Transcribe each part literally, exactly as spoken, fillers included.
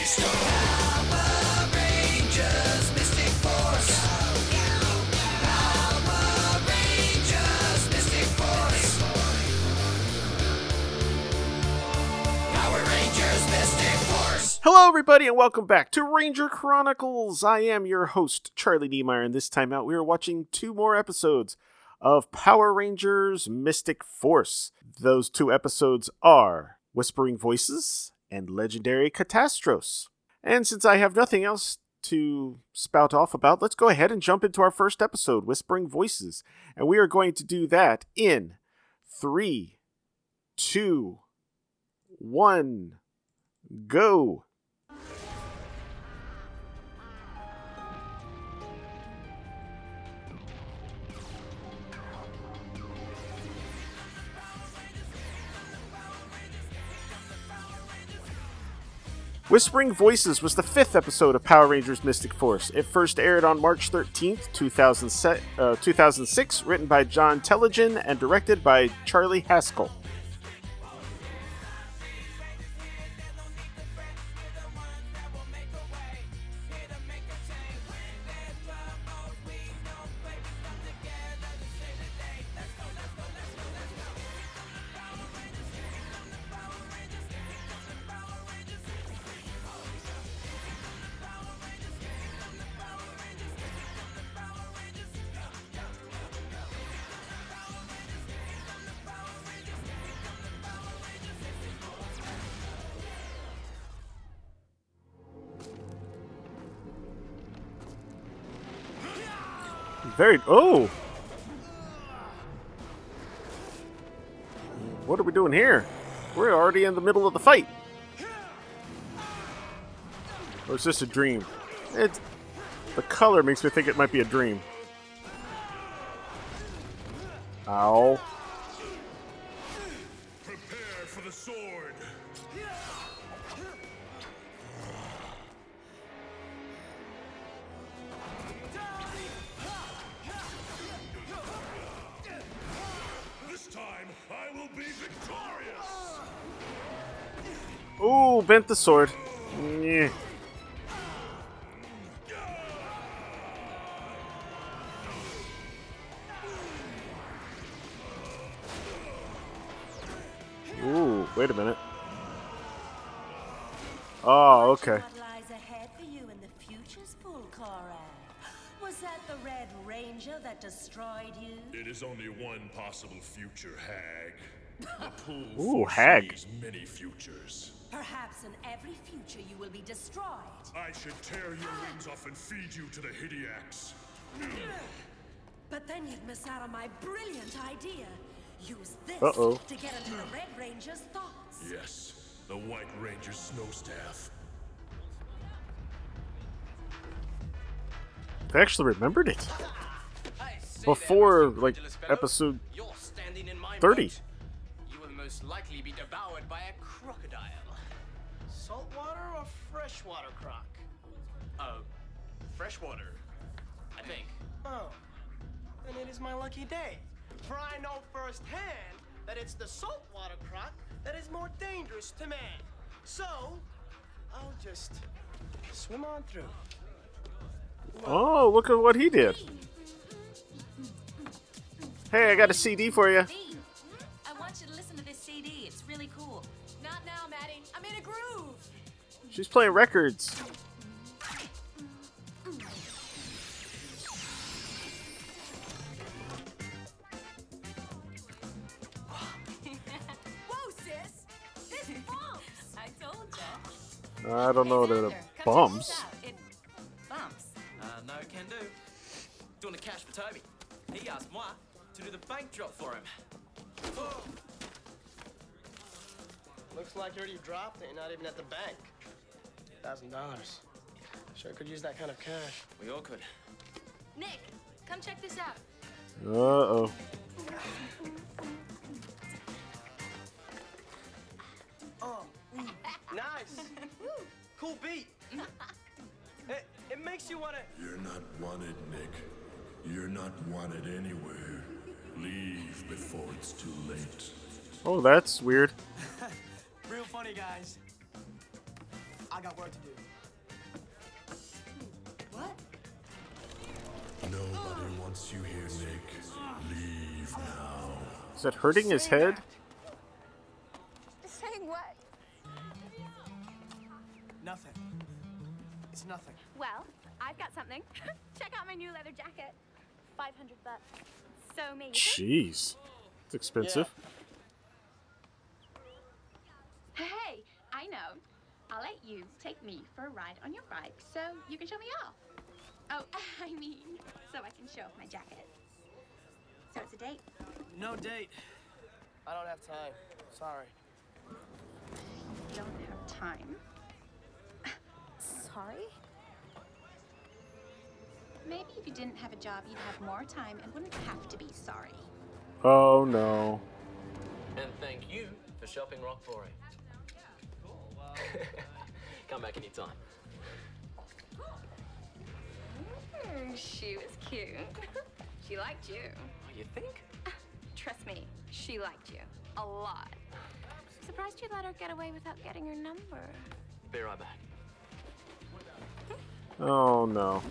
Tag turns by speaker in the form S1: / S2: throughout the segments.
S1: Power Rangers Mystic Force. Power Rangers Mystic Force. Power Rangers Mystic Force.
S2: Hello, everybody, and welcome back to Ranger Chronicles. I am your host, Charlie Niemeyer, and this time out, we are watching two more episodes of Power Rangers Mystic Force. Those two episodes are Whispering Voices and Legendary Catastros. And since I have nothing else to spout off about, let's go ahead and jump into our first episode, Whispering Voices. And we are going to do that in three, two, one, go. Whispering Voices was the fifth episode of Power Rangers Mystic Force. It first aired on March thirteenth, two thousand six, written by John Tellegen and directed by Charlie Haskell. Very... Oh! What are we doing here? We're already in the middle of the fight. Or is this a dream? It's, the color makes me think it might be a dream. Ow.
S3: Prepare for the sword. This time I will be victorious.
S2: Ooh, bent the sword. Yeah. Ooh, wait a minute. Oh, okay.
S4: What lies ahead for you in the future's pool, Cora? Was that the Red Ranger that destroyed you?
S3: It is only one possible future, Hag. The pool
S2: Ooh, Hag.
S3: foresees many futures.
S4: Perhaps in every future you will be destroyed.
S3: I should tear your limbs off and feed you to the Hideax.
S4: But then you'd miss out on my brilliant idea. Use this
S2: Uh-oh.
S4: to get into the Red Ranger's thoughts.
S3: Yes, the White Ranger's snow staff.
S2: I actually remembered it. Before, like, episode thirty.
S5: You will most likely be devoured by a crocodile.
S6: Saltwater or freshwater croc?
S5: Oh, freshwater, I think.
S6: Oh, then it is my lucky day. For I know firsthand that it's the saltwater croc that is more dangerous to man. So, I'll just swim on through.
S2: Oh, look at what he did. Hey, I got a C D for you.
S7: I want you to listen to this C D. It's really cool. Not now, Maddie. I'm in a groove.
S2: She's playing records.
S7: Whoa, sis. This bumps. I told you.
S2: I don't know that it bumps.
S7: It bumps.
S5: Uh, no can do. Doing the cash for Toby. He asked moi to do the bank drop for him.
S6: Looks like you already dropped it. You're not even at the bank. Thousand dollars. Sure could use that kind of cash.
S5: We all could.
S7: Nick, come check this out.
S2: Uh-oh.
S6: Oh, mm, nice. Cool beat. It, it makes you want to...
S3: You're not wanted, Nick. You're not wanted anywhere. Leave before it's too late.
S2: Oh, that's weird.
S6: Real funny, guys. I I got work to do.
S4: What?
S3: Nobody wants you here, Nick. Leave now.
S2: Is that hurting his head?
S8: Saying what?
S6: Nothing. It's nothing.
S8: Well, I've got something. Check out my new leather jacket. five hundred bucks. So amazing.
S2: Jeez. It's expensive.
S8: Hey, I know. I'll let you take me for a ride on your bike so you can show me off. Oh, I mean, so I can show off my jacket. So it's a date.
S6: No date. I don't have time. Sorry.
S8: You don't have time. Sorry? Maybe if you didn't have a job, you'd have more time and wouldn't have to be sorry.
S2: Oh no.
S5: And thank you for shopping Rock for it. Come back anytime.
S8: Mm, she was cute. She liked you.
S5: Oh, you think?
S8: Trust me, she liked you. A lot. Surprised you let her get away without getting your number.
S5: Be right back.
S2: Oh no.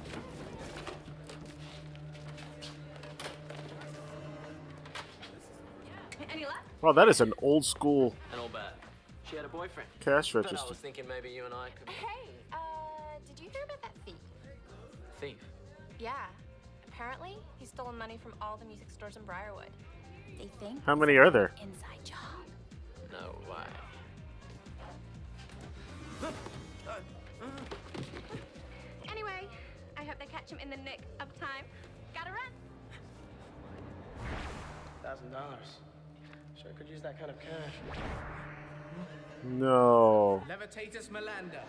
S8: Any luck?
S2: Well, that is an old school
S5: And all bad. She had a boyfriend.
S2: cash
S5: But I
S2: register.
S5: was thinking maybe you and I could...
S8: Hey, uh, did you hear about that thief?
S5: Thief.
S7: Yeah. Apparently, he's stolen money from all the music stores in Briarwood.
S8: They think
S2: How many are there?
S8: inside job.
S5: No way.
S8: Anyway, I hope they catch him in the nick of time. Gotta run.
S6: Thousand dollars. Sure could use that kind of cash.
S2: No.
S9: Levitatus Melander.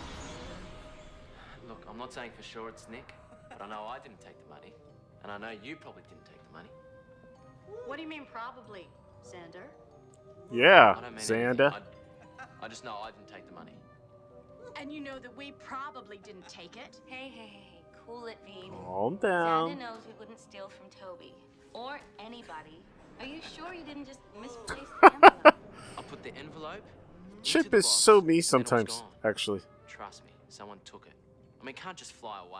S5: Look, I'm not saying for sure it's Nick, but I know I didn't take the money. And I know you probably didn't take the money.
S4: What do you mean probably, Xander?
S2: Yeah,
S5: I don't mean
S2: Xander.
S5: anything. I, I just know I didn't take the money.
S4: And you know that we probably didn't take it.
S7: Hey, hey, hey, cool it, Bean.
S2: Calm
S7: Xander
S2: down.
S7: knows we wouldn't steal from Toby. Or anybody. Are you sure you didn't just misplace the envelope?
S5: I put the envelope.
S2: Chip
S5: into the
S2: is
S5: box,
S2: so me
S5: and it was
S2: sometimes,
S5: gone.
S2: actually.
S5: Trust me, someone took it. I mean, it can't just fly away.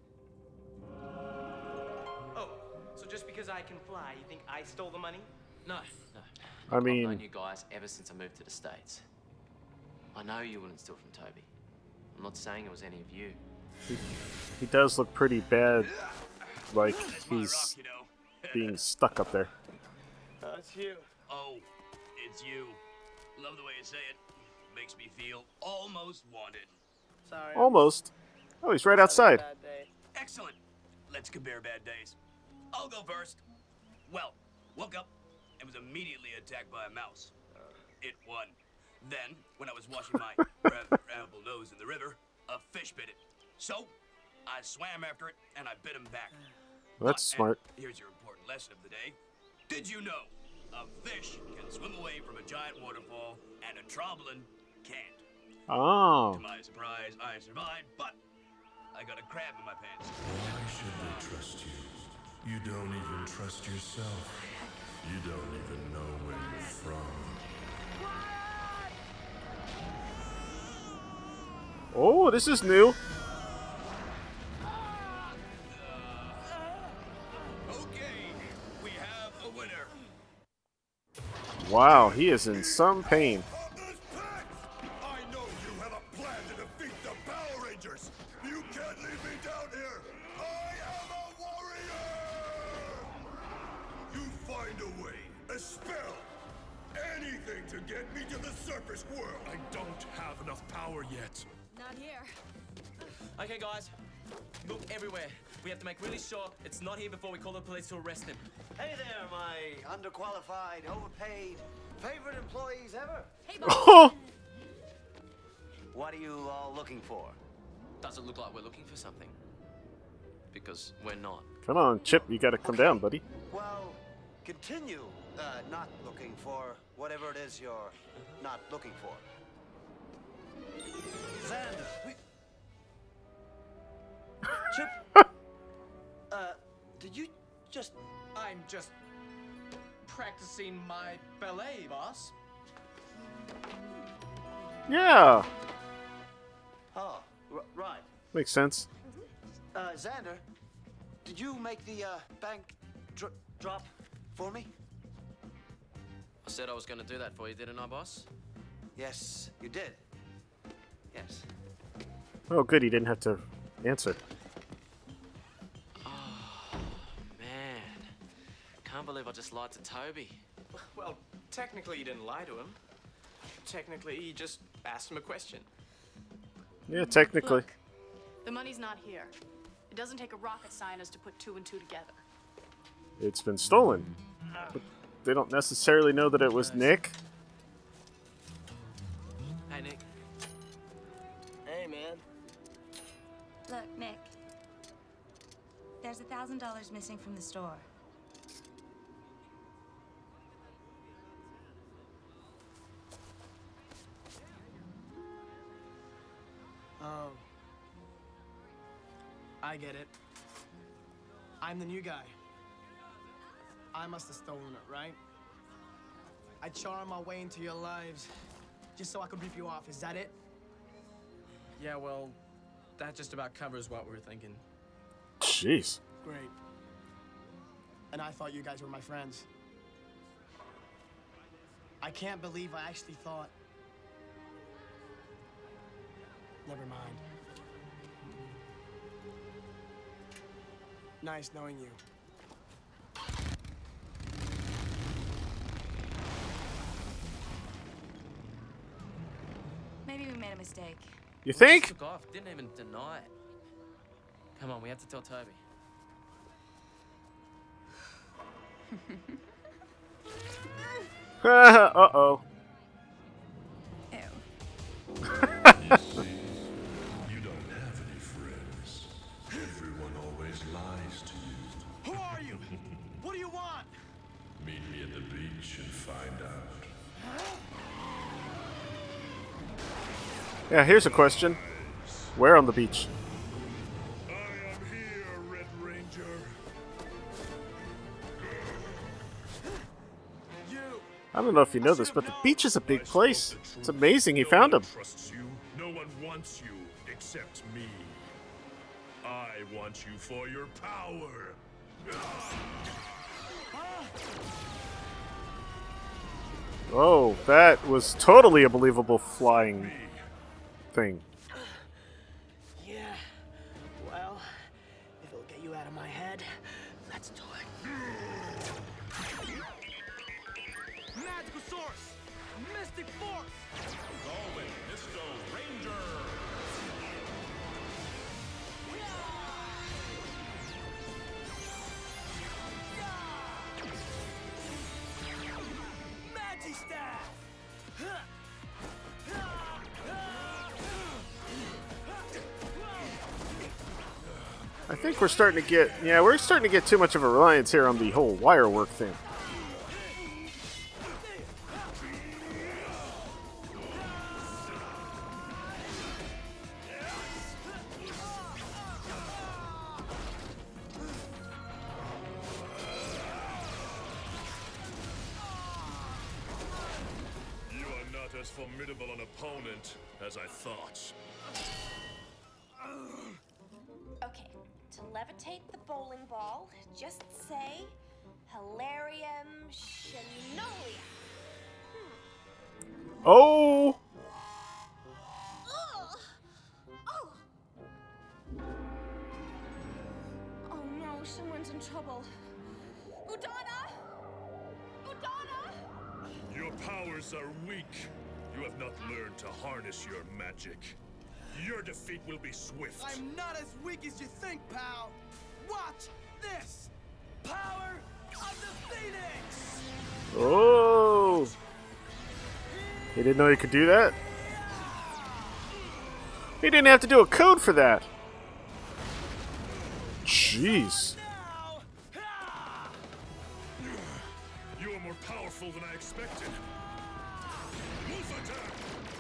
S6: Oh, so just because I can fly, you think I stole the money?
S5: No, no.
S2: I
S5: I've known
S2: mean,
S5: you guys ever since I moved to the States. I know you wouldn't steal from Toby. I'm not saying it was any of you.
S2: he does look pretty bad. Like he's
S9: you know.
S2: being stuck up there.
S6: That's you.
S9: Oh, it's you. Love the way you say it. Makes me feel almost wanted.
S6: Sorry.
S2: Almost. Oh, he's right
S6: I'm
S2: outside.
S6: having a bad day.
S9: Excellent. Let's compare bad days. I'll go first. Well, woke up and was immediately attacked by a mouse. It won. Then, when I was washing my rather ample nose in the river, a fish bit it. So, I swam after it and I bit him back.
S2: That's
S9: But-
S2: smart.
S9: and here's your important lesson of the day. Did you know a fish can swim away from a giant waterfall and a trombone can't?
S2: Oh.
S9: To my surprise, I survived, but I got a crab in my pants.
S3: Why should they trust you? You don't even trust yourself. You don't even know where you're from.
S2: Oh, this is new.
S9: Okay, we have a winner.
S2: Wow, he is in some pain.
S3: Others pack! I know you have a plan to defeat the Power Rangers. You can't leave me down here. I am a warrior! You find a way, a spell, anything to get me to the surface world. I don't have enough power yet.
S7: Not here.
S5: Okay, guys. Look everywhere. We have to make really sure it's not here before we call the police to arrest him.
S10: Hey there, my underqualified, overpaid, favorite employees ever.
S7: Hey,
S2: Oh,
S10: What are you all looking for?
S5: Does it look like we're looking for something? Because we're not.
S2: come on, Chip. You gotta come down, buddy.
S10: Well, continue uh, not looking for whatever it is you're not looking for. Xander. Chip. Uh, did you just...
S6: I'm just practicing my ballet, boss.
S2: Yeah. Makes sense.
S10: Uh, Xander, did you make the uh, bank dr- drop for me?
S5: I said I was gonna do that for you, didn't I, boss?
S10: Yes, you did. Yes.
S2: Oh, good. He didn't have to answer.
S5: Man, can't believe I just lied to Toby.
S6: Well, technically you didn't lie to him. Technically, you just asked him a question.
S2: Yeah, technically.
S7: Look, the money's not here. It doesn't take a rocket scientist to put two and two together.
S2: It's been stolen. But they don't necessarily know that it was Nick.
S5: Hey, Nick.
S6: Hey, man.
S4: Look, Nick. There's a thousand dollars missing from the store.
S6: Um, I get it. I'm the new guy. I must have stolen it, right? I charmed my way into your lives just so I could rip you off. Is that it?
S5: Yeah, well, that just about covers what we were thinking.
S2: Jeez.
S6: Great. And I thought you guys were my friends. I can't believe I actually thought. Never mind. Nice knowing you.
S4: Maybe we made a mistake.
S2: You think?
S5: Took off, didn't even deny it. Come on, we have to tell Toby.
S2: Uh-oh.
S4: Ew.
S3: You don't have any friends. Everyone always lies to you.
S6: Who are you? What do you want?
S3: Meet me at the beach and find out.
S2: Yeah, here's a question. Where on the beach?
S3: I am here, Red Ranger.
S6: You.
S2: I don't know if you know this, but the beach is a big place. It's amazing he found him.
S3: No one trusts you. No one wants you except me. I want you for your power.
S2: Oh, that was totally a believable flying thing.
S6: Yeah. Well, if it'll get you out of my head, let's do it. Magical source! Mystic force!
S3: Go with Misto Ranger.
S6: Magistaff!
S2: I think we're starting to get, yeah, we're starting to get too much of a reliance here on the whole wire work thing.
S3: You are not as formidable an opponent as I thought.
S11: Okay, to levitate the bowling ball, just say Hilarium Shinolia.
S2: Oh!
S11: Ugh. Oh. Oh no, someone's in trouble. Udana! Udana!
S3: Your powers are weak. You have not learned to harness your magic. Your defeat will be swift.
S6: I'm not as weak as you think, pal. Watch this! Power of the Phoenix!
S2: Oh! He didn't know he could do that? He didn't have to do a code for that. Jeez.
S3: You are more powerful than I expected. Wolf attack!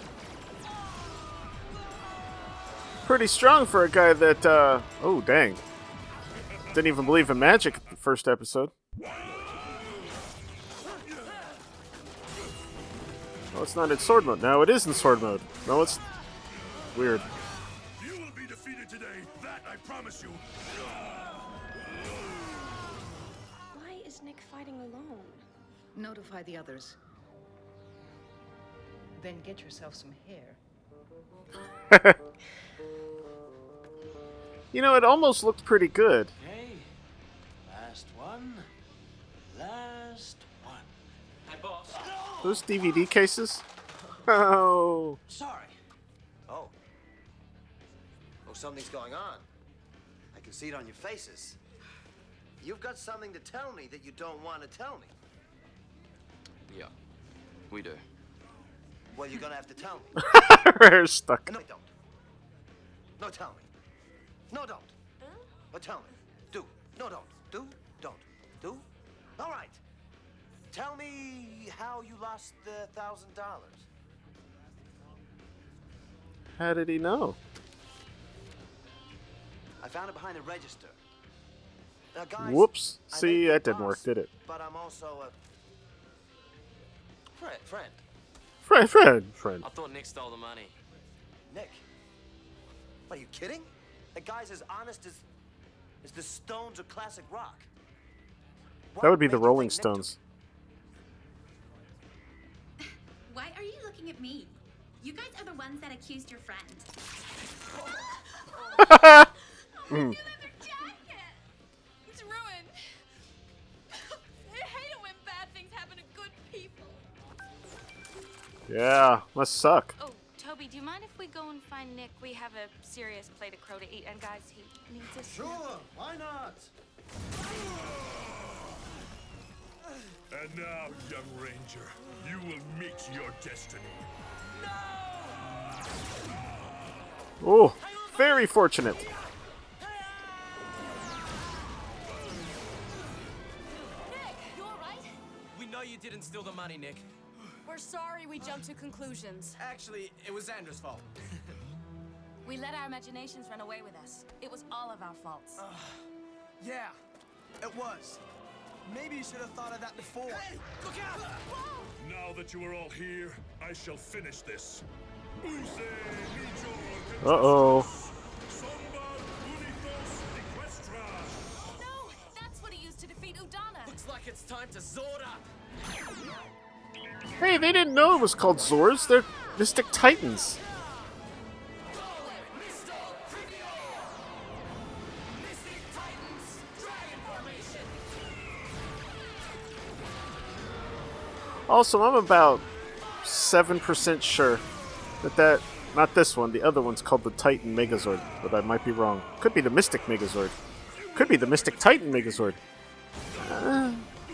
S2: Pretty strong for a guy that, uh, oh, dang. Didn't even believe in magic at the first episode. Oh, it's not in sword mode. No, it is in sword mode. No, it's weird.
S3: You will be defeated. defeated today. That I promise you.
S11: Why is Nick fighting alone?
S12: Notify the others. Then get yourself some hair.
S2: You know, it almost looked pretty good.
S6: Okay. Last one. Last one.
S5: Hey, boss.
S2: Those D V D cases? Oh.
S10: Sorry. Oh. Oh, something's going on. I can see it on your faces. You've got something to tell me that you don't want to tell me.
S13: Yeah, we do.
S10: Well, you're gonna have to tell me.
S2: Her hair's stuck.
S10: No, don't. No, tell me. No, don't. But tell me. Do. No, don't. Do. Don't. Do. All right. Tell me how you lost the thousand dollars.
S2: How did he know?
S10: I found it behind the register. Now, guys,
S2: Whoops.
S10: I may
S2: See,
S10: be
S2: that
S10: a
S2: didn't
S10: boss,
S2: work, did it?
S10: But I'm also a friend. Friend.
S2: Friend, friend, friend.
S5: I thought Nick stole the money.
S10: Nick. What, are you kidding? That guy's as honest as as the Stones or classic rock. What
S2: That would be the
S10: made you
S2: Rolling
S10: think Nick took-
S2: Stones.
S8: Why are you looking at me? You guys are the ones that accused your friend.
S2: Mm.
S11: It's ruined. I hate it when bad things happen to good people.
S2: Yeah, must suck.
S14: Oh, Toby, do you mind if we go and find Nick? We have a serious plate of crow to eat, and guys, he needs us.
S10: Sure, why not?
S3: And now, young Ranger, you will meet your destiny.
S2: Oh, very fortunate.
S11: Nick, you alright?
S5: We know you didn't steal the money, Nick.
S11: We're sorry we jumped to conclusions.
S6: Actually, it was Andrew's fault.
S14: We let our imaginations run away with us. It was all of our faults.
S6: Yeah, it was. Maybe you should have thought of that before. Hey, look out!
S3: Now that you are all here, I shall finish this. Use
S2: Uh-oh.
S14: No, that's what he used to defeat Udana.
S5: Looks like it's time to Zord up.
S2: Hey, they didn't know it was called Zords. They're Mystic Titans. Also, I'm about seven percent sure that that, not this one, the other one's called the Titan Megazord, but I might be wrong. Could be the Mystic Megazord. Could be the Mystic Titan Megazord. Uh,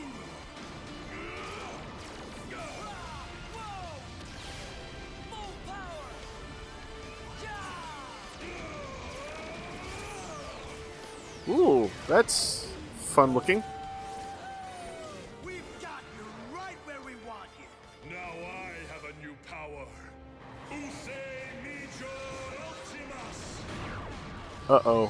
S2: Ooh, that's fun looking.
S6: We've got you right where we want you.
S3: Now I have a new power. Use Major Ultimus.
S2: Uh-oh.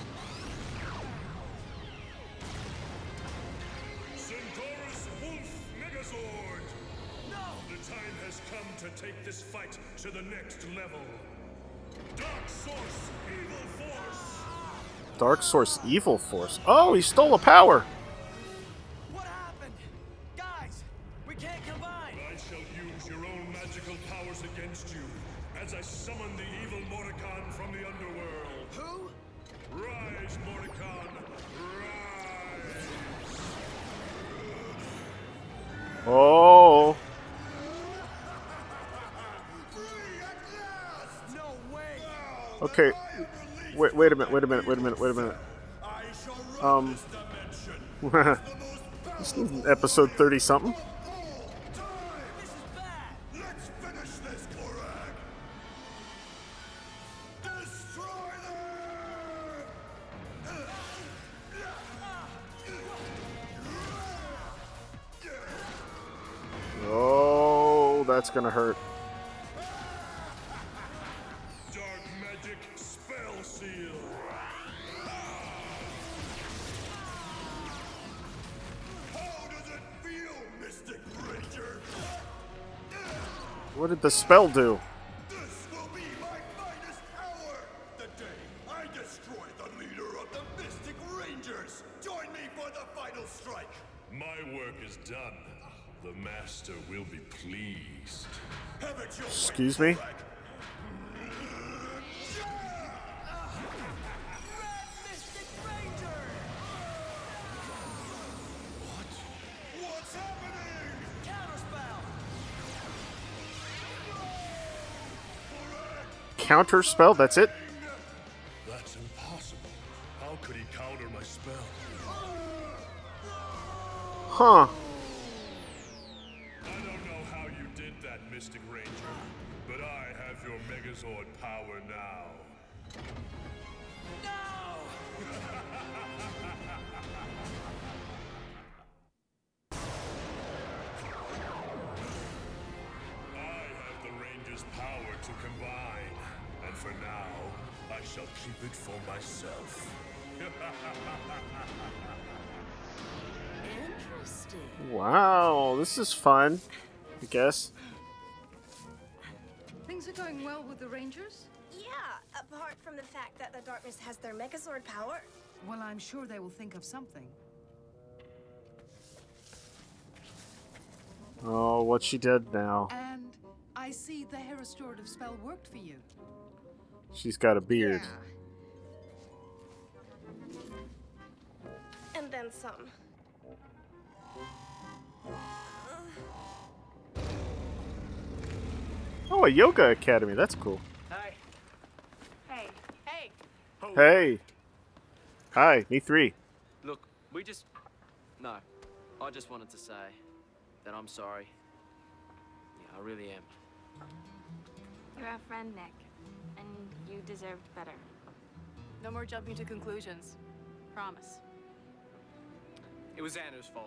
S3: Centaurus Wolf Megazord.
S6: No!
S3: The time has come to take this fight to the next level. Dark Source Evil Force.
S2: Dark Source Evil Force. Oh, he stole a power.
S6: What happened? Guys, we can't combine.
S3: I shall use your own magical powers against you as I summon the evil Mordecon from the underworld.
S6: Who?
S3: Rise, Mordecon, rise!
S2: Oh.
S6: No way.
S2: Okay. Wait, wait a minute, wait a minute, wait a minute, wait a minute. Um. This is episode thirty something.
S3: Let's finish this, Korag! Destroy
S2: Oh, that's gonna hurt.
S3: Dark Magic Spell Seal! How does it feel, Mystic Ranger?
S2: What did the spell do?
S3: This will be my finest hour! The day I destroy the leader of the Mystic Rangers. Join me for the final strike.
S15: My work is done. The Master will be pleased.
S3: Have it your way,
S2: Excuse me?
S3: Korak.
S6: Mystic Ranger!
S3: What's happening?
S6: Counterspell!
S2: Counter spell, that's it?
S15: That's impossible. How could he counter my spell?
S2: Huh.
S15: I don't know how you did that, Mystic Ranger, but I have your Megazord power now. I have the Ranger's power to combine, and for now, I shall keep it for myself.
S4: Interesting.
S2: Wow, this is fun, I guess.
S12: Things are going well with the Rangers?
S16: Yeah, apart from the fact that the darkness has their Megazord power.
S12: Well, I'm sure they will think of something.
S2: Oh, what she did now.
S12: And I see the hair restorative spell worked for you.
S2: She's got a beard.
S16: And then some.
S2: Oh, a yoga academy. That's cool.
S6: Hey.
S7: Hey. Hey.
S2: Hey. Hi, me three.
S13: Look, we just... No. I just wanted to say that I'm sorry. Yeah, I really am.
S14: You're our friend, Nick. And you deserved better.
S11: No more jumping to conclusions. Promise.
S5: It was Anna's fault.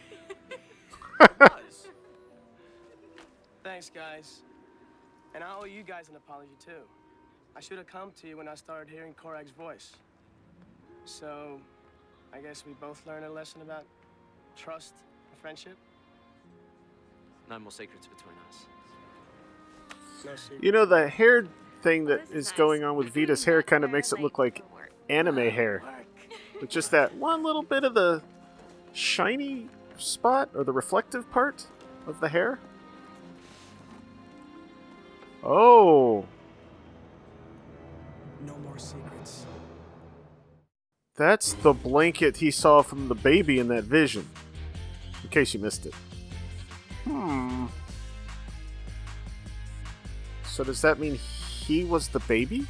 S6: Thanks, guys. And I owe you guys an apology, too. I should have come to you when I started hearing Korak's voice. So, I guess we both learned a lesson about trust and friendship.
S13: No more secrets between us.
S6: No secret.
S2: You know, the hair thing that is going on with Vita's hair kind of makes it look like anime hair. With just that one little bit of the shiny spot, or the reflective part of the hair. Oh.
S6: No more secrets.
S2: That's the blanket he saw from the baby in that vision. In case you missed it. Hmm. So does that mean he was the baby?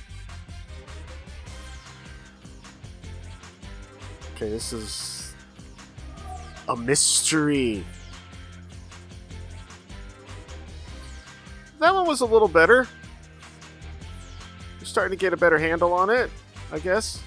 S2: Okay, this is a mystery. That one was a little better. You're starting to get a better handle on it, I guess.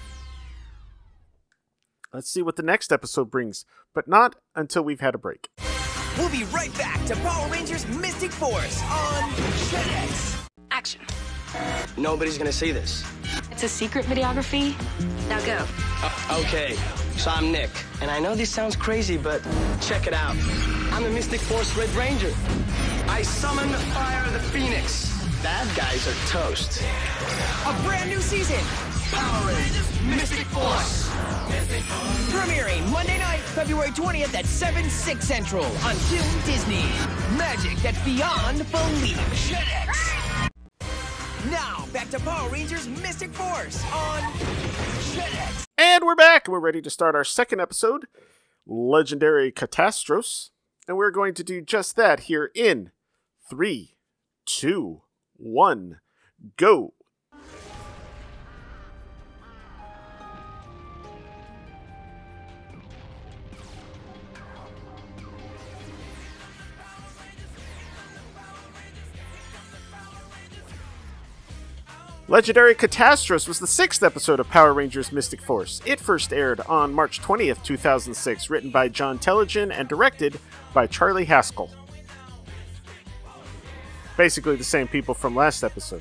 S2: Let's see what the next episode brings, but not until we've had a break.
S17: We'll be right back to Power Rangers Mystic Force on Jetix.
S7: Action.
S6: Nobody's gonna see this.
S7: It's a secret videography. Now go.
S6: Uh, okay, so I'm Nick, and I know this sounds crazy, but check it out. I'm the Mystic Force Red Ranger. I summon the fire of the Phoenix. Bad guys are toast.
S17: A brand new season. Power Rangers Mystic Force. Premiering Monday night, February twentieth at seven, six Central on Toon Disney. Magic that's beyond belief. Jetix. Now, back to Power Rangers Mystic Force on Jetix.
S2: And we're back. We're ready to start our second episode, Legendary Catastros. And we're going to do just that here in three, two, one, go. Legendary Catastros was the sixth episode of Power Rangers Mystic Force. It first aired on March twentieth, two thousand six, written by John Telligin and directed by Charlie Haskell. Basically the same people from last episode.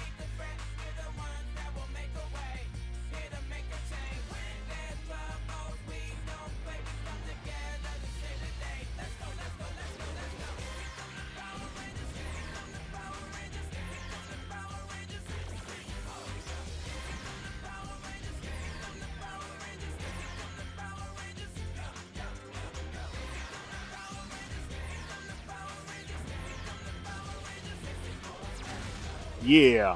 S2: Yeah.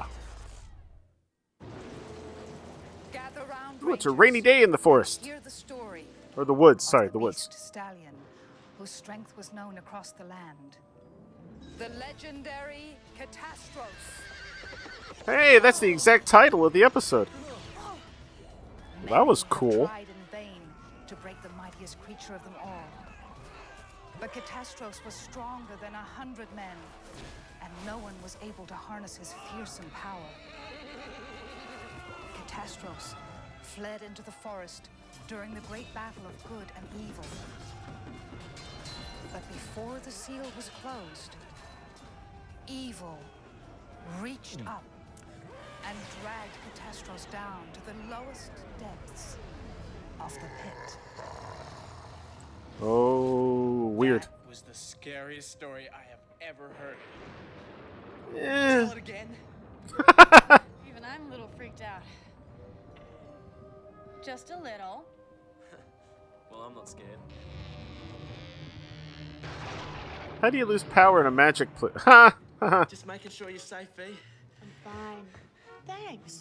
S12: Gather round,
S2: Ooh, it's a
S12: Rangers.
S2: rainy day in the forest.
S12: Hear the story
S2: Or the woods,
S12: of
S2: sorry,
S12: the
S2: the woods.
S12: beast stallion, whose strength was known across the land. The legendary Catastros.
S2: Hey, that's the exact title of the episode. Well, that was cool.
S12: Tried in vain to break the mightiest creature of them all. But Catastros was stronger than a hundred men, and no one was able to harness his fearsome power. Catastros fled into the forest during the great battle of good and evil. But before the seal was closed, evil reached up and dragged Catastros down to the lowest depths of the pit.
S2: Oh, weird.
S6: That was the scariest story I have ever heard.
S2: Eh.
S6: Tell it again.
S11: Even I'm a little freaked out. Just a little.
S13: Well, I'm not scared.
S2: How do you lose power in a magic pl- Ha! Ha!
S6: Just making sure you're safe, V.
S11: I'm fine. Thanks.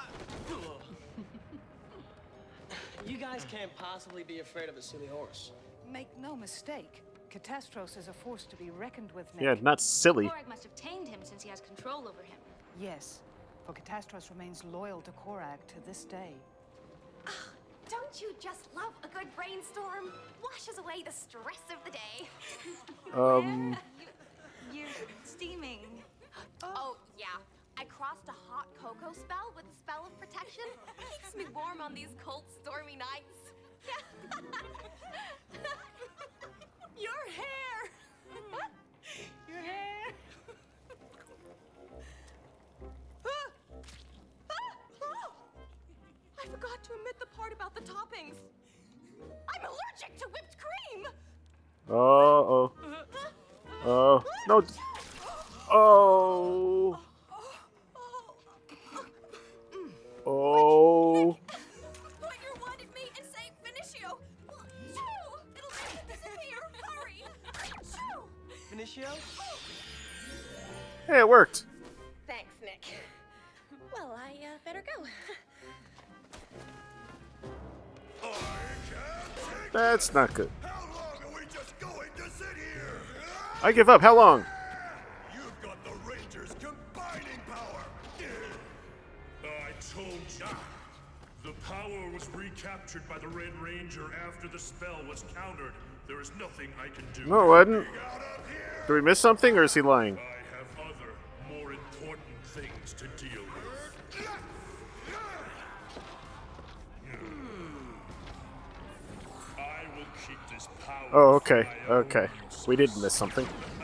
S6: You guys can't possibly be afraid of a silly horse.
S12: Make no mistake, Catastros is a force to be reckoned with, Nick.
S2: Yeah, not silly.
S14: Korag must have tamed him since he has control over him.
S12: Yes, for Catastros remains loyal to Korag to this day.
S18: Don't you just love a good brainstorm? Washes away the stress of the day.
S2: Um,
S14: You're steaming.
S18: Oh, yeah. I crossed a hot cocoa spell with a spell of protection. Keeps me warm on these cold, stormy nights.
S11: Your hair! Your hair!
S18: I forgot to omit the part about the toppings. I'm allergic to whipped cream.
S2: oh, oh. Oh, no. Oh. Oh.
S18: Put your wand at me and say Finitio. Shoo! It'll make it disappear. Hurry! Shoo!
S6: Finitio?
S2: Hey, it worked.
S18: Thanks, Nick. Well, I uh, better go.
S2: That's not good.
S3: How long are we just going to sit here?
S2: I give up. How long?
S3: You've got the Rangers combining power.
S15: I told you. The power was recaptured by the Red Ranger after the spell was countered. There is nothing I can do.
S2: No, it wasn't. Did we miss something, or is he lying?
S15: I have other, more important things to deal with. I will keep this power.
S2: Oh, okay.
S15: for my own
S2: Okay.
S15: use.
S2: We did miss something.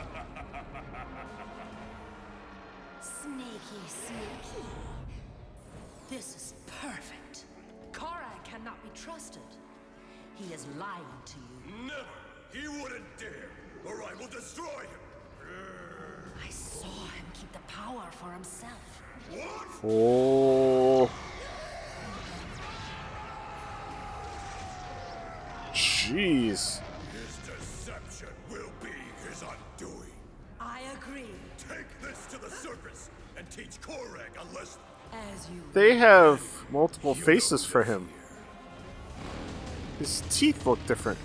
S4: Sneaky, sneaky. This is perfect. Korag cannot be trusted. He is lying to you.
S3: Never. He wouldn't dare, or I will destroy him.
S4: I saw him keep the power for himself.
S3: What?
S2: Oh. Jeez.
S3: His deception will be his undoing.
S4: I agree.
S3: Take this to the surface and teach Korag a lesson.
S4: As you
S2: They have multiple faces for him. His teeth look different.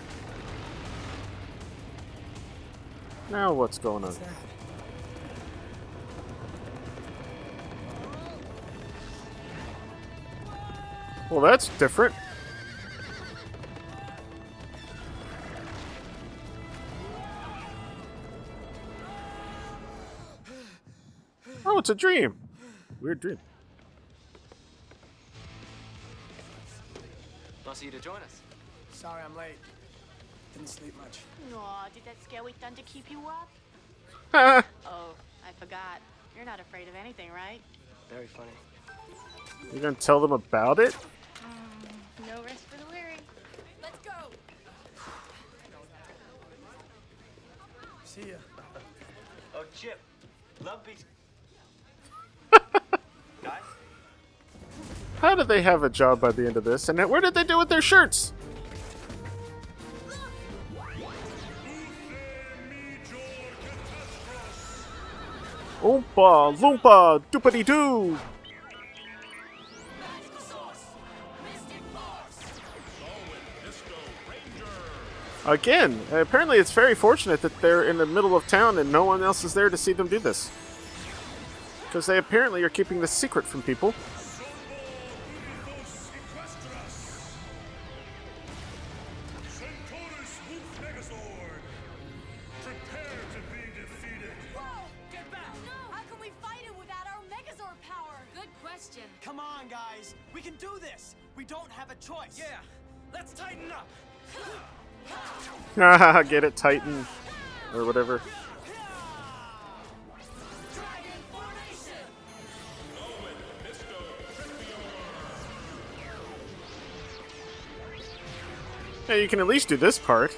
S2: Now what's going on? Well, that's different. Oh, it's a dream. Weird dream.
S13: Nice of you to join us.
S6: Sorry I'm late. Didn't sleep much.
S11: Aw, did that scary thunder keep you up? Oh, I forgot. You're not afraid of anything, right?
S13: Very funny.
S2: You gonna tell them about it?
S11: Mm, no rest for the weary. Let's go.
S6: See ya.
S9: Oh, Chip. Love piece. Guys?
S2: How did they have a job by the end of this? And where did they do with their shirts? Oompa Loompa Doopity Doo! Again, apparently it's very fortunate that they're in the middle of town and no one else is there to see them do this. Because they apparently are keeping this secret from people.
S6: Come on, guys. We can do this. We don't have a choice.
S5: Yeah. Let's tighten up.
S2: Haha, get it, Titan. Or whatever. Yeah, you can at least do this part.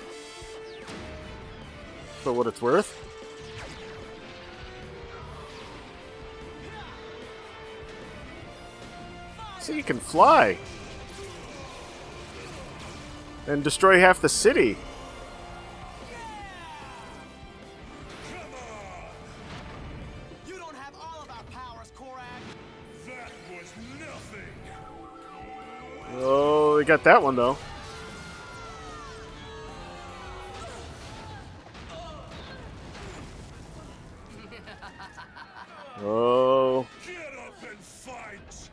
S2: For what it's worth. So you can fly. And destroy half the city.
S6: You don't have all of our powers, Korak.
S15: That was nothing.
S2: Oh, we got that one though. Oh.
S15: Get up and fight.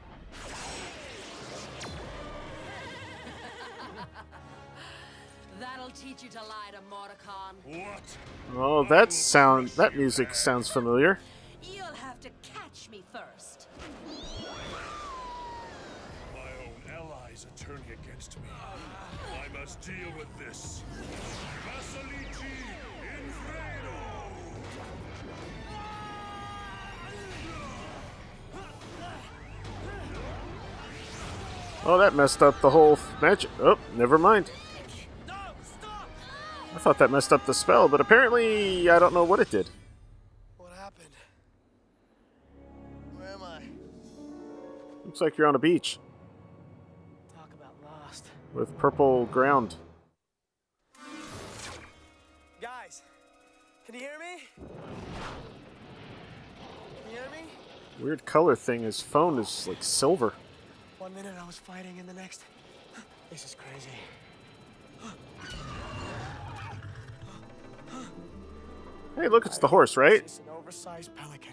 S4: That'll teach you to lie to Mordecon.
S15: What?
S2: Oh, that sound, that music sounds familiar.
S4: You'll have to catch me first.
S15: My own allies are turning against me. I must deal with this. Vasiliki Infredo!
S2: Oh, that messed up the whole magic. Oh, never mind. I thought that messed up the spell, but apparently I don't know what it did.
S6: What happened? Where am I?
S2: Looks like you're on a beach.
S6: Talk about lost.
S2: With purple ground.
S6: Guys, can you hear me? Can you hear me?
S2: Weird color thing. His phone is like silver.
S6: One minute I was fighting and the next... This is crazy.
S2: Hey, look, it's the horse, right?
S6: It's an oversized pelican.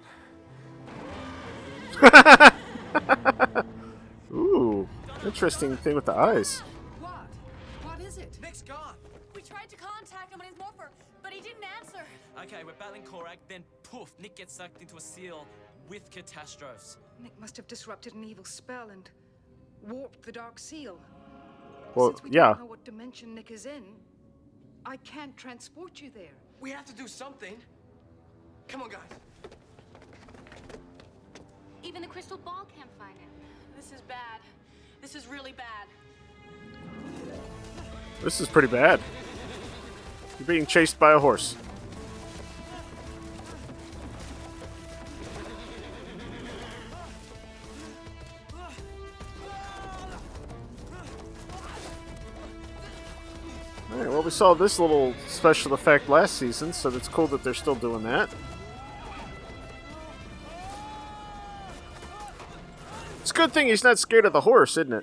S2: Ooh, interesting thing with the eyes.
S4: What? What is it?
S6: Nick's gone.
S7: We tried to contact him on his morpher, but he didn't answer.
S5: Okay, we're battling Korak, then poof, Nick gets sucked into a seal with catastrophes.
S12: Nick must have disrupted an evil spell and warped the Dark Seal.
S2: Well,
S12: Since we
S2: yeah.
S12: don't know what dimension Nick is in, I can't transport you there.
S6: We have to do something. Come on, guys.
S14: Even the crystal ball can't find him.
S11: This is bad. This is really bad.
S2: This is pretty bad. You're being chased by a horse. Alright, well, we saw this little special effect last season, so it's cool that they're still doing that. It's a good thing he's not scared of the horse, isn't it?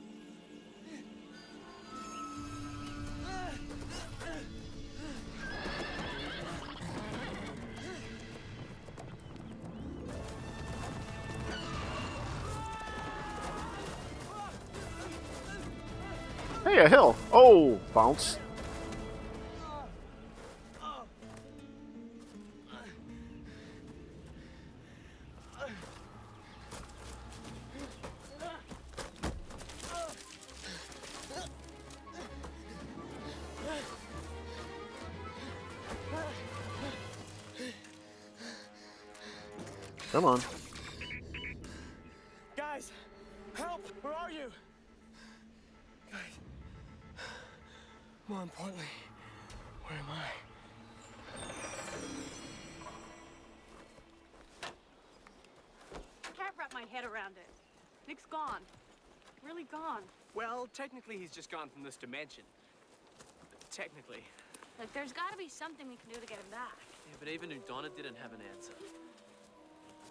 S2: Hey, a hill. Oh, bounce. Come on.
S6: Guys, help! Where are you? Guys. More importantly, where am I?
S11: I can't wrap my head around it. Nick's gone. Really gone.
S13: Well, technically he's just gone from this dimension. Technically.
S14: Look, there's gotta be something we can do to get him back.
S13: Yeah, but even Udonna didn't have an answer.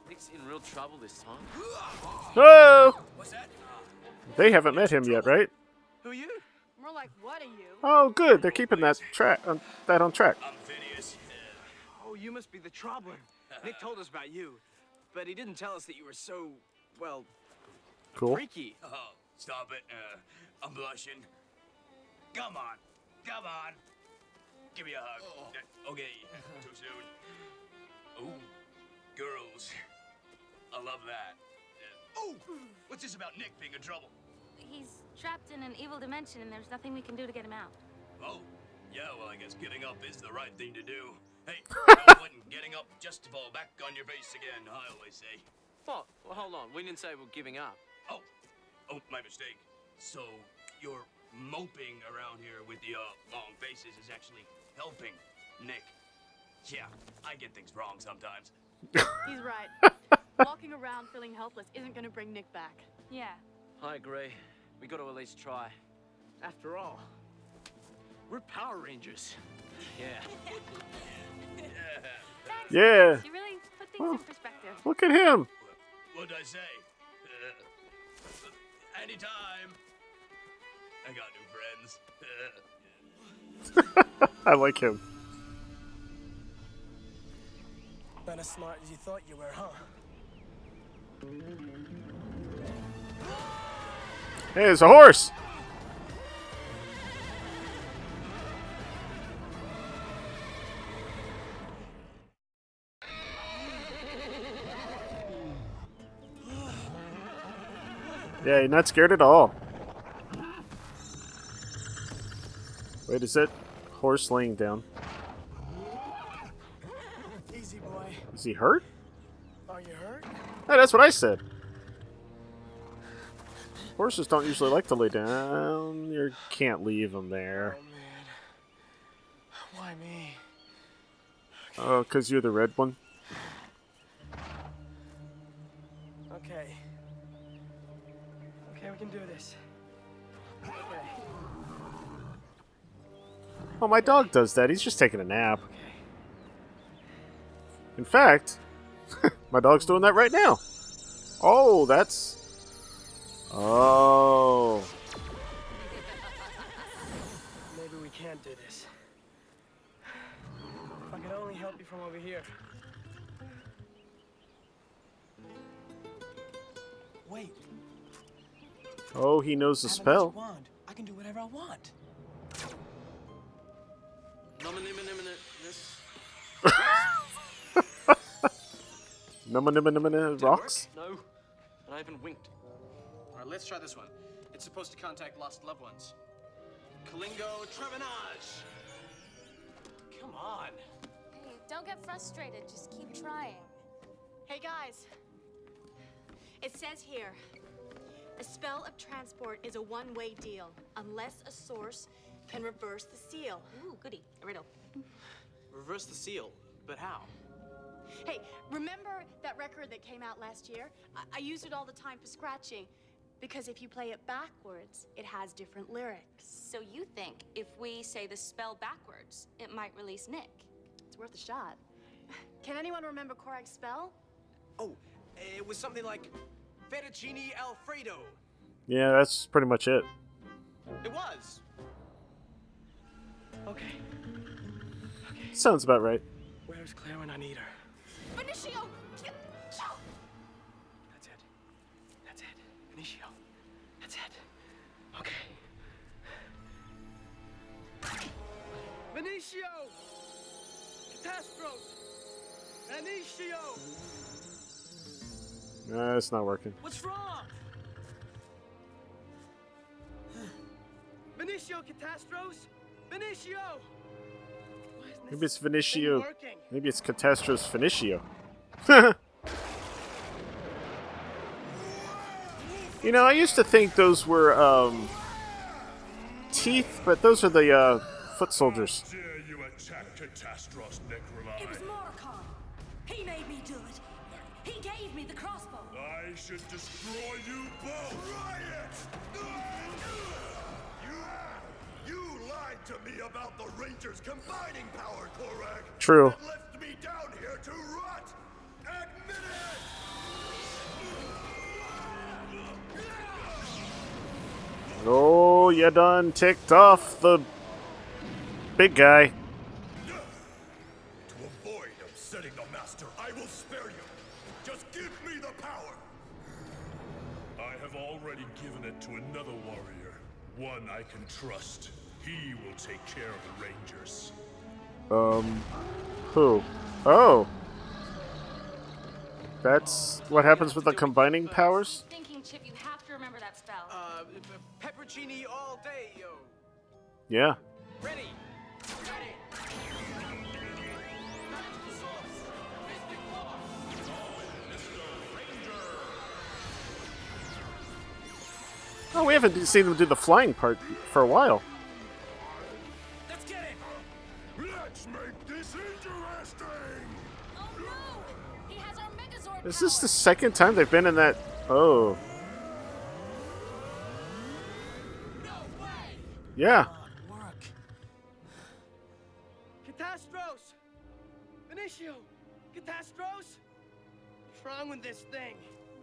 S13: Nick's in real trouble this time.
S2: Whoa!
S9: What's that?
S2: They haven't met him yet, right?
S11: Who are you? More like, what are you?
S2: Oh, good. They're keeping that track on that on track.
S9: I'm Phineas.
S13: Oh, you must be the troubler. Nick told us about you, but he didn't tell us that you were so, well,
S2: Cool.
S13: freaky.
S9: Oh, stop it. Uh, I'm blushing. Come on. Come on. Give me a hug. Uh, Okay, too soon. Oh, girls. I love that. Uh, oh, what's this about Nick being in trouble?
S14: He's trapped in an evil dimension, and there's nothing we can do to get him out.
S9: Oh, yeah, well, I guess getting up is the right thing to do. Hey, no point in getting up just to fall back on your face again, I always say.
S13: What? Well, hold on. We didn't say we're giving up.
S9: Oh, oh, my mistake. So, your moping around here with the, uh, long faces is actually helping Nick. Yeah, I get things wrong sometimes.
S11: He's right. Walking around feeling helpless isn't going to bring Nick back.
S14: Yeah.
S13: I agree. We got to at least try. After all, we're Power Rangers. Yeah.
S2: Yeah.
S14: You really put things
S2: Well,
S14: in perspective.
S2: Look at him.
S9: What'd I say? Uh, anytime. I got new friends.
S2: I like him.
S6: Not as smart as you thought you were, huh?
S2: Hey, there's a horse. Yeah, you're not scared at all. Wait, is that horse laying down?
S6: Easy, boy.
S2: Is he hurt?
S6: Are you hurt?
S2: Hey, that's what I said. Horses don't usually like to lay down. You can't leave them there.
S6: Oh, man. Why me?
S2: Oh, because you're the red one?
S6: Okay. Okay, we can do this. Okay.
S2: Oh, my dog does that. He's just taking a nap. In fact, my dog's doing that right now. Oh, that's... Oh.
S6: Maybe we can't do this. If I could only help you from over here. Wait.
S2: Oh, he knows the
S6: I have a
S2: spell.
S6: magic wand. I can do whatever I want.
S2: Numma nimma nimma nimma rocks?
S13: No, and I haven't winked. All right, let's try this one. It's supposed to contact lost loved ones. Kalingo Trevenage! Come on.
S7: Hey, don't get frustrated. Just keep trying.
S11: Hey, guys. It says here, a spell of transport is a one-way deal, unless a source can reverse the seal.
S14: Ooh, goody. A riddle.
S13: Reverse the seal, but how?
S11: Hey, remember that record that came out last year? I, I use it all the time for scratching, because if you play it backwards, it has different lyrics.
S14: So you think if we say the spell backwards, it might release Nick?
S11: It's worth a shot. Can anyone remember Korag's spell?
S13: Oh, it was something like fettuccine alfredo.
S2: Yeah, that's pretty much it.
S13: It was.
S6: Okay.
S2: Sounds about right.
S6: Where's Claire when I need her?
S11: Benicio!
S6: That's it. That's it. Benicio. That's it. Okay. Benicio! Catastrophe! Benicio!
S2: Uh, it's not working.
S6: What's wrong? Benicio Catastros? Benicio!
S2: Maybe it's Vinicio.
S6: working.
S2: Maybe it's Catastros Finicio. You know, I used to think those were um, teeth, but those are the uh, foot soldiers.
S3: How dare you attack Catastros, Necroli?
S4: It was Moricon. He made me do it. He gave me the crossbow.
S3: I should destroy you both! Riot! You, you lied to me about the Rangers combining power, Korag!
S2: True.
S3: And left me down here to rot! Admit it!
S2: Oh, you done ticked off the big guy.
S3: To avoid upsetting the master, I will spare you. Just give me the power.
S15: I have already given it to another warrior. One I can trust. He will take care of the Rangers.
S2: Um, who? Oh. That's what happens with the combining powers?
S14: Thinking, Chip, you have to remember that spell.
S6: Uh, peppercini all day, yo.
S2: Yeah.
S6: Ready. Ready.
S2: Oh, we haven't seen them do the flying part for a while.
S3: Let's get it. Let's make this interesting.
S7: Oh no! He has our Megazord
S2: Is this the second time they've been in that? Oh. Yeah.
S6: Catastros! Benicio! Catastros! What's wrong with this thing?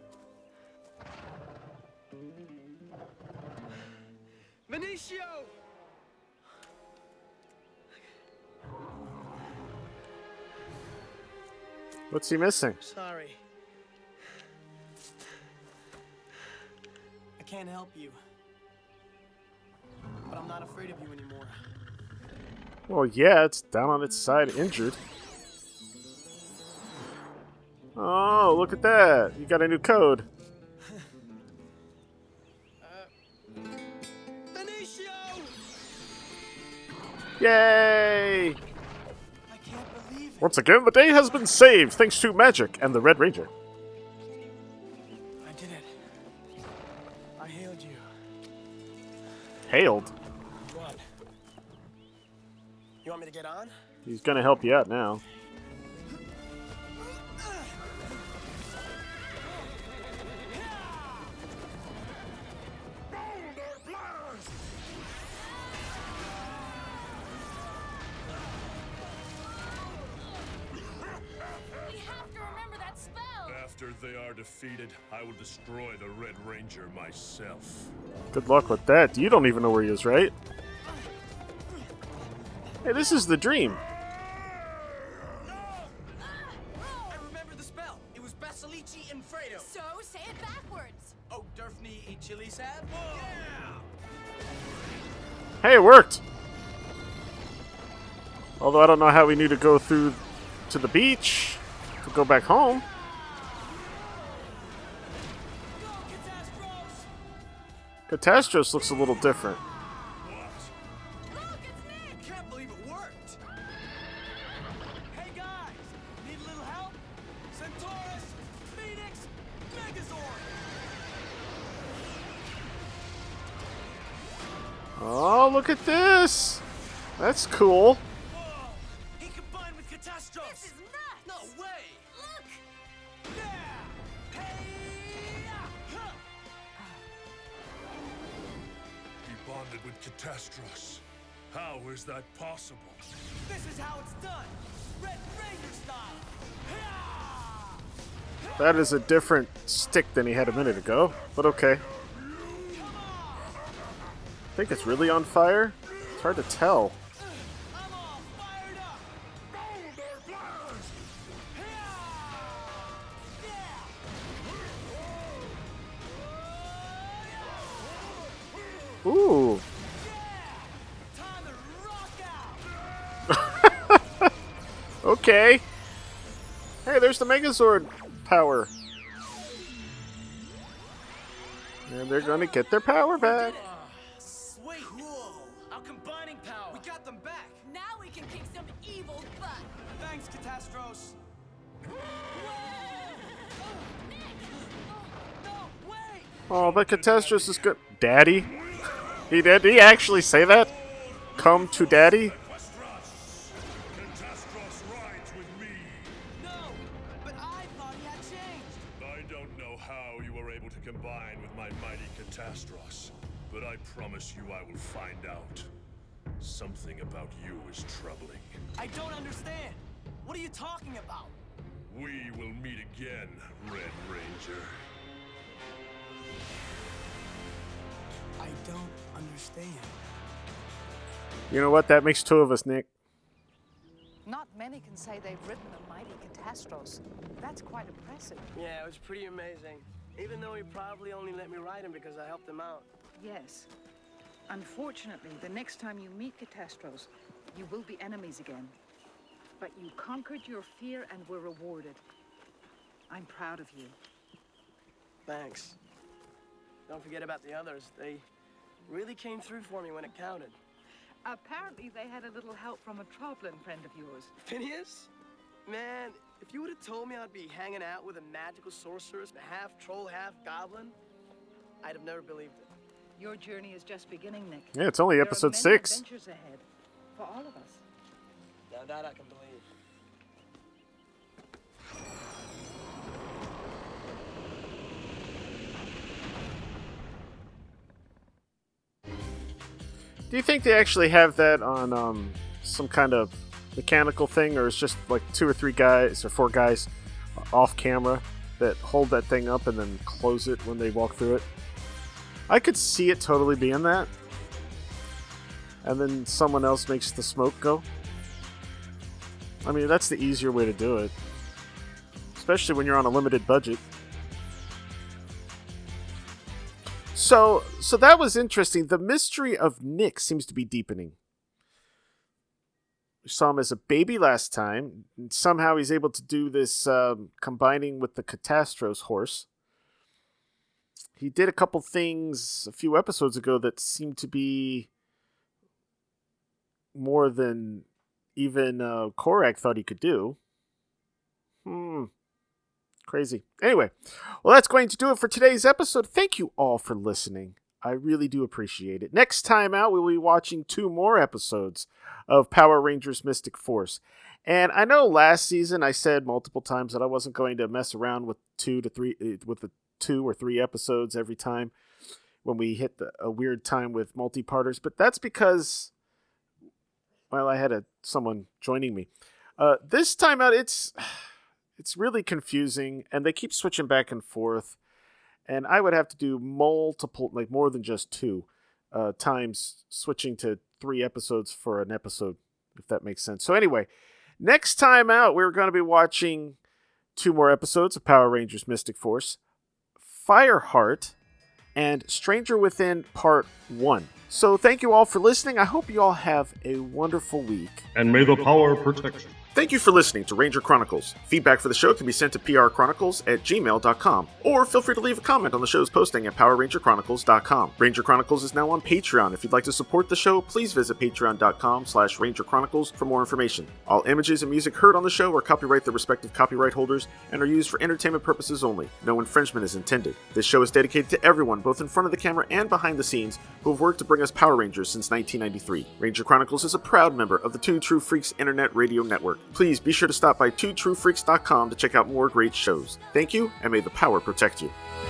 S6: Benicio!
S2: What's he missing?
S6: Sorry. I can't help you. But I'm not afraid of you anymore.
S2: Well, yeah, it's down on its side, injured. Oh, look at that. You got a new code.
S6: Benicio!
S2: Yay!
S6: I can't believe it.
S2: Once again, the day has been saved thanks to magic and the Red Ranger.
S6: I did it. I hailed you.
S2: Hailed.
S6: What? You want me to get on?
S2: He's gonna help you out now.
S7: We have to remember that spell!
S15: After they are defeated, I will destroy the Red Ranger myself.
S2: Good luck with that. You don't even know where he is, right? Hey, this is the dream.
S13: I remember the spell. It was Basilici and Fredo.
S7: So, say it backwards!
S13: Oh, Durfney eat chili sad? Yeah!
S2: Hey, it worked! Although I don't know how we need to go through to the beach to go back home. Catastros looks a little different.
S6: I can't believe it worked. Hey guys, need a little help? Centaurus, Phoenix, Megazord.
S2: Oh, look at this! That's cool.
S6: He combined with Catastros. This is nuts. No way. Look. Yeah. Hey. Huh.
S15: He bonded with Catastros. How is that possible?
S6: This is how it's done. Red Ranger style. Yeah.
S2: That is a different stick than he had a minute ago, but okay. I think it's really on fire? It's hard to tell. Ooh. Okay. Hey, there's the Megazord power. And they're gonna get their power back.
S6: Sweet. Cool. Our combining power. We got them back.
S7: Now we can kick some evil butt!
S6: Thanks, Catastros.
S2: Oh, but Catastros is good. Daddy? He did? Did he actually say that? Come to Daddy?
S15: Catastros rides with me.
S6: No, but I thought he had changed.
S15: I don't know how you were able to combine with my mighty Catastros, but I promise you I will find out. Something about you is troubling.
S6: I don't understand. What are you talking about?
S15: We will meet again, Red Ranger.
S6: I don't understand.
S2: You know what? That makes two of us, Nick.
S12: Not many can say they've ridden the mighty Catastros. That's quite impressive.
S6: Yeah, it was pretty amazing. Even though he probably only let me ride him because I helped him out.
S12: Yes. Unfortunately, the next time you meet Catastros, you will be enemies again. But you conquered your fear and were rewarded. I'm proud of you.
S6: Thanks. Don't forget about the others. They really came through for me when it counted.
S12: Apparently, they had a little help from a Troblin friend of yours.
S6: Phineas? Man, if you would have told me I'd be hanging out with a magical sorceress, half troll, half goblin, I'd have never believed it.
S12: Your journey is just beginning, Nick.
S2: Yeah, it's only
S12: There
S2: episode
S12: are many
S2: six.
S12: adventures ahead for all of us.
S6: Now that I can believe.
S2: Do you think they actually have that on um, some kind of mechanical thing, or it's just like two or three guys or four guys off camera that hold that thing up and then close it when they walk through it? I could see it totally being that. And then someone else makes the smoke go. I mean, that's the easier way to do it. Especially when you're on a limited budget. So, so that was interesting. The mystery of Nick seems to be deepening. We saw him as a baby last time. And somehow he's able to do this um, combining with the Catastros horse. He did a couple things a few episodes ago that seemed to be more than even uh, Korak thought he could do. Hmm. Crazy. Anyway, well, that's going to do it for today's episode. Thank you all for listening. I really do appreciate it. Next time out, we'll be watching two more episodes of Power Rangers Mystic Force. And I know last season I said multiple times that I wasn't going to mess around with two to three, with the two or three episodes every time when we hit the, a weird time with multi-parters. But that's because, well, I had a, someone joining me. Uh, this time out, it's... It's really confusing, and they keep switching back and forth, and I would have to do multiple, like more than just two uh, times, switching to three episodes for an episode, if that makes sense. So anyway, next time out, we're going to be watching two more episodes of Power Rangers Mystic Force, Fireheart, and Stranger Within Part one. So thank you all for listening. I hope you all have a wonderful week.
S15: And may the power protect you.
S2: Thank you for listening to Ranger Chronicles. Feedback for the show can be sent to p r chronicles at gmail dot com, or feel free to leave a comment on the show's posting at power ranger chronicles dot com. Ranger Chronicles is now on Patreon. If you'd like to support the show, please visit patreon dot com slash ranger chronicles for more information. All images and music heard on the show are copyright their respective copyright holders and are used for entertainment purposes only. No infringement is intended. This show is dedicated to everyone, both in front of the camera and behind the scenes, who have worked to bring us Power Rangers since nineteen ninety-three. Ranger Chronicles is a proud member of the Two True Freaks Internet Radio Network. Please be sure to stop by two true freaks dot com to check out more great shows. Thank you, and may the power protect you.